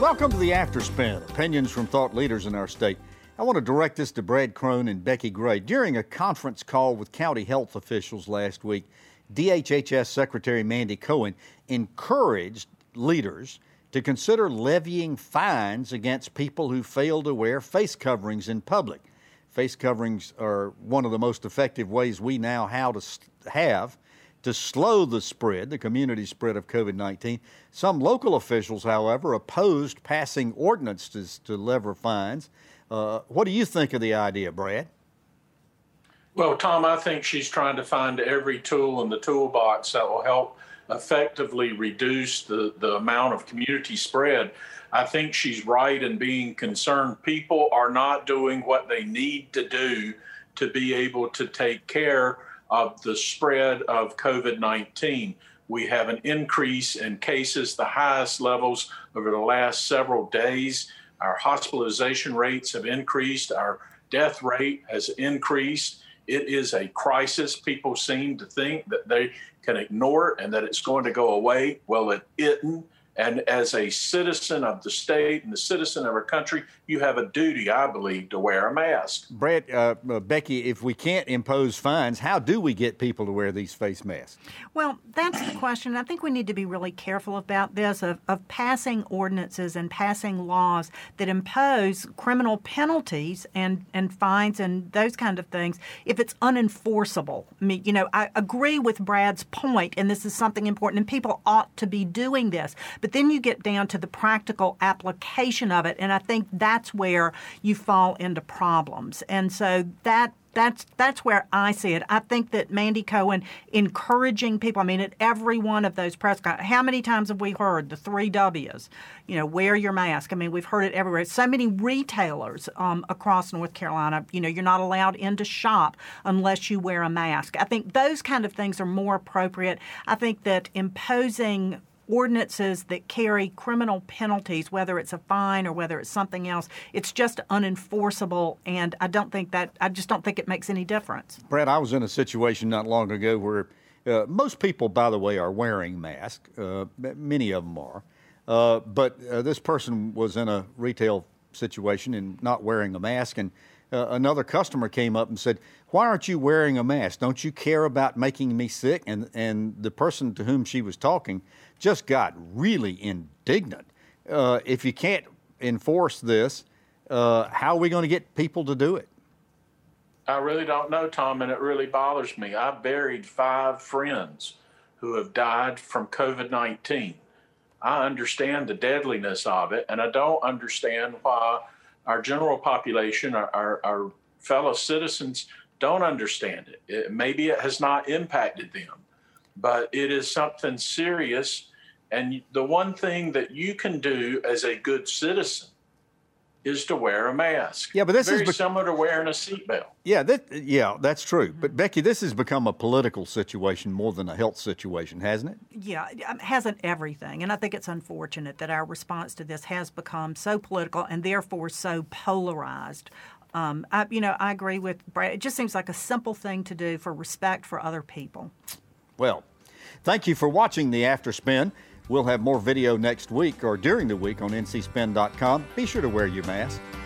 Welcome to the Afterspin, opinions from thought leaders in our state. I want to direct this to Brad Crone and Becky Gray. During a conference call with county health officials last week, DHHS Secretary Mandy Cohen encouraged leaders to consider levying fines against people who fail to wear face coverings in public. Face coverings are one of the most effective ways we now have to slow the spread, the community spread of COVID-19. Some local officials, however, opposed passing ordinances to levy fines. What do you think of the idea, Brad? Well, Tom, I think she's trying to find every tool in the toolbox that will help effectively reduce the amount of community spread. I think she's right in being concerned. People are not doing what they need to do to be able to take care of the spread of COVID-19. We have an increase in cases, the highest levels over the last several days. Our hospitalization rates have increased. Our death rate has increased. It is a crisis. People seem to think that they can ignore it and that it's going to go away. Well, it isn't. And as a citizen of the state and the citizen of our country, you have a duty, I believe, to wear a mask. Brett, Becky, if we can't impose fines, how do we get people to wear these face masks? Well, that's the question. I think we need to be really careful about this, of passing ordinances and passing laws that impose criminal penalties and fines and those kind of things if it's unenforceable. I mean, I agree with Brad's point, and this is something important, and people ought to be doing this. But then you get down to the practical application of it, and I think that's where you fall into problems. And so that's where I see it. I think that Mandy Cohen encouraging people, at every one of those press conferences, how many times have we heard the 3 W's? Wear your mask. We've heard it everywhere. So many retailers across North Carolina, you're not allowed in to shop unless you wear a mask. I think those kind of things are more appropriate. I think that imposing ordinances that carry criminal penalties, whether it's a fine or whether it's something else, it's just unenforceable, and I just don't think it makes any difference. Brad, I was in a situation not long ago where most people, by the way, are wearing masks. Many of them are. But this person was in a retail situation and not wearing a mask, and another customer came up and said, "Why aren't you wearing a mask? Don't you care about making me sick?" And the person to whom she was talking just got really indignant. If you can't enforce this, how are we going to get people to do it? I really don't know, Tom, and it really bothers me. I buried 5 friends who have died from COVID-19. I understand the deadliness of it, and I don't understand why our general population, our fellow citizens, don't understand it. Maybe it has not impacted them, but it is something serious. And the one thing that you can do as a good citizen is to wear a mask. Yeah, but this is very similar to wearing a seatbelt. Yeah, that's true. But Becky, this has become a political situation more than a health situation, hasn't it? Yeah, it hasn't everything. And I think it's unfortunate that our response to this has become so political and therefore so polarized. I agree with Brad. It just seems like a simple thing to do for respect for other people. Well, thank you for watching the Afterspin. We'll have more video next week or during the week on ncspin.com. Be sure to wear your mask.